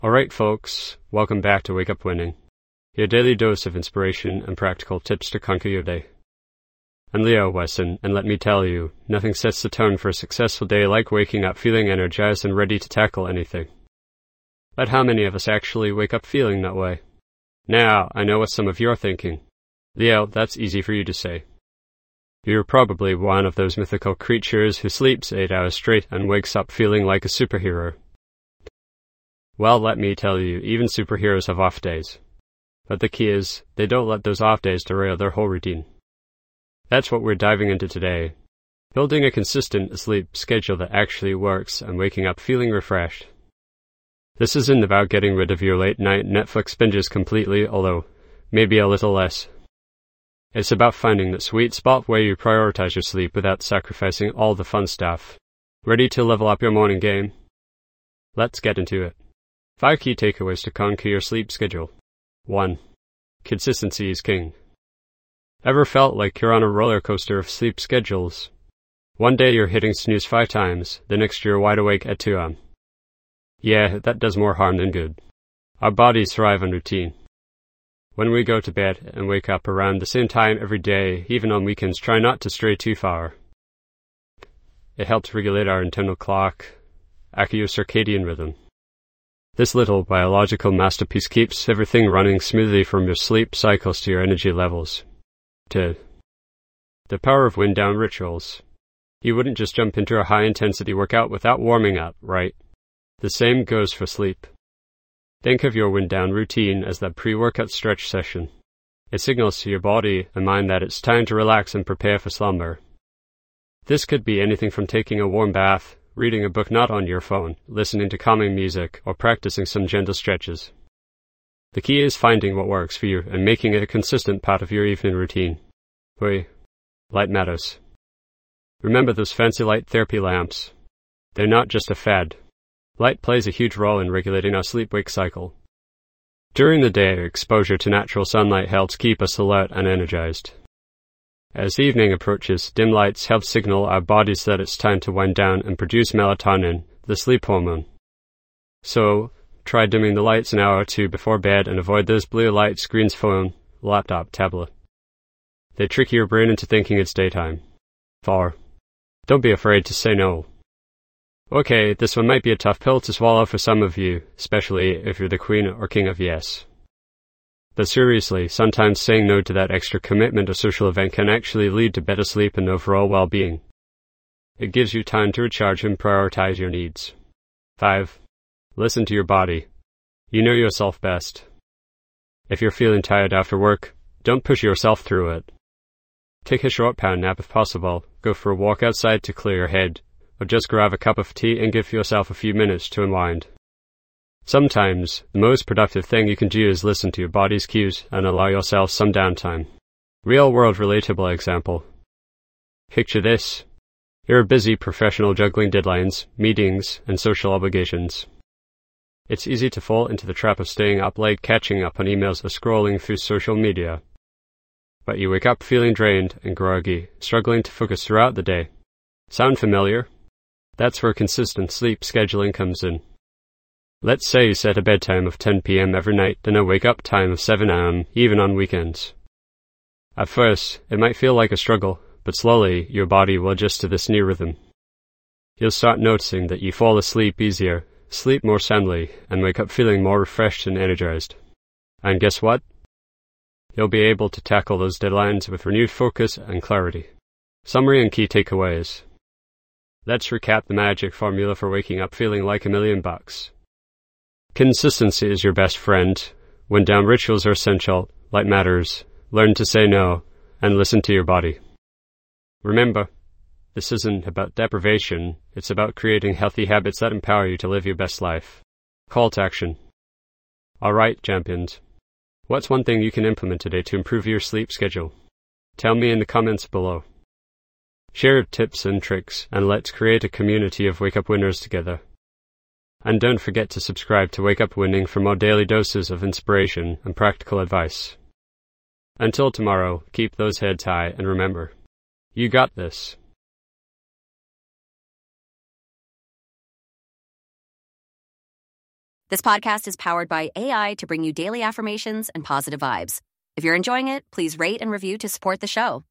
Alright folks, welcome back to Wake Up Winning, your daily dose of inspiration and practical tips to conquer your day. I'm Leo Wesson, and let me tell you, nothing sets the tone for a successful day like waking up feeling energized and ready to tackle anything. But how many of us actually wake up feeling that way? Now, I know what some of you are thinking. Leo, that's easy for you to say. You're probably one of those mythical creatures who sleeps 8 hours straight and wakes up feeling like a superhero. Well, let me tell you, even superheroes have off days. But the key is, they don't let those off days derail their whole routine. That's what we're diving into today. Building a consistent sleep schedule that actually works and waking up feeling refreshed. This isn't about getting rid of your late-night Netflix binges completely, although maybe a little less. It's about finding that sweet spot where you prioritize your sleep without sacrificing all the fun stuff. Ready to level up your morning game? Let's get into it. 5 key takeaways to conquer your sleep schedule. 1. Consistency is king. Ever felt like you're on a roller coaster of sleep schedules? One day you're hitting snooze 5 times, the next you're wide awake at 2 a.m. Yeah, that does more harm than good. Our bodies thrive on routine. When we go to bed and wake up around the same time every day, even on weekends, try not to stray too far. It helps regulate our internal clock, your circadian rhythm. This little biological masterpiece keeps everything running smoothly from your sleep cycles to your energy levels. 2. The power of wind-down rituals. You wouldn't just jump into a high-intensity workout without warming up, right? The same goes for sleep. Think of your wind-down routine as that pre-workout stretch session. It signals to your body and mind that it's time to relax and prepare for slumber. This could be anything from taking a warm bath, reading a book not on your phone, listening to calming music, or practicing some gentle stretches. The key is finding what works for you and making it a consistent part of your evening routine. 3. Light matters. Remember those fancy light therapy lamps. They're not just a fad. Light plays a huge role in regulating our sleep-wake cycle. During the day, exposure to natural sunlight helps keep us alert and energized. As evening approaches, dim lights help signal our bodies that it's time to wind down and produce melatonin, the sleep hormone. So, try dimming the lights an hour or 2 before bed and avoid those blue light screens, phone, laptop, tablet. They trick your brain into thinking it's daytime. 4. Don't be afraid to say no. Okay, this one might be a tough pill to swallow for some of you, especially if you're the queen or king of yes. But seriously, sometimes saying no to that extra commitment or social event can actually lead to better sleep and overall well-being. It gives you time to recharge and prioritize your needs. 5. Listen to your body. You know yourself best. If you're feeling tired after work, don't push yourself through it. Take a short power nap if possible, go for a walk outside to clear your head, or just grab a cup of tea and give yourself a few minutes to unwind. Sometimes, the most productive thing you can do is listen to your body's cues and allow yourself some downtime. Real-world relatable example. Picture this. You're a busy professional juggling deadlines, meetings, and social obligations. It's easy to fall into the trap of staying up late catching up on emails or scrolling through social media. But you wake up feeling drained and groggy, struggling to focus throughout the day. Sound familiar? That's where consistent sleep scheduling comes in. Let's say you set a bedtime of 10 p.m. every night and a wake-up time of 7 a.m., even on weekends. At first, it might feel like a struggle, but slowly your body will adjust to this new rhythm. You'll start noticing that you fall asleep easier, sleep more soundly, and wake up feeling more refreshed and energized. And guess what? You'll be able to tackle those deadlines with renewed focus and clarity. Summary and key takeaways. Let's recap the magic formula for waking up feeling like $1,000,000. Consistency is your best friend. Wind-down rituals are essential. Light matters. Learn to say no, and listen to your body. Remember, this isn't about deprivation. It's about creating healthy habits that empower you to live your best life. Call to action. All right, champions. What's one thing you can implement today to improve your sleep schedule? Tell me in the comments below. Share your tips and tricks, and let's create a community of wake-up winners together. And don't forget to subscribe to Wake Up Winning for more daily doses of inspiration and practical advice. Until tomorrow, keep those heads high and remember, you got this. This podcast is powered by AI to bring you daily affirmations and positive vibes. If you're enjoying it, please rate and review to support the show.